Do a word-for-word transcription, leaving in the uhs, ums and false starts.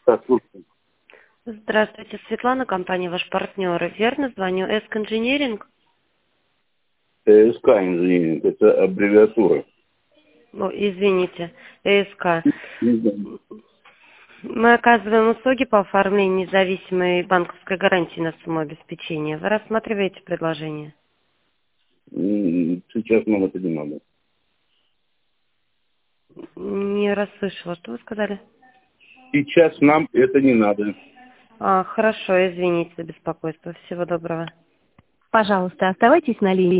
Да, слушаю. Здравствуйте, Светлана, компания «Ваш партнер». Верно звоню? Эск Инжиниринг? ЭСК инжиниринг, это аббревиатура. О, извините, ЭСК. М, Мы оказываем услуги по оформлению независимой банковской гарантии на сумму обеспечения. Вы рассматриваете предложение? Сейчас нам это не надо. Не расслышала. Что вы сказали? Сейчас нам это не надо. А, хорошо, извините за беспокойство. Всего доброго. Пожалуйста, оставайтесь на линии.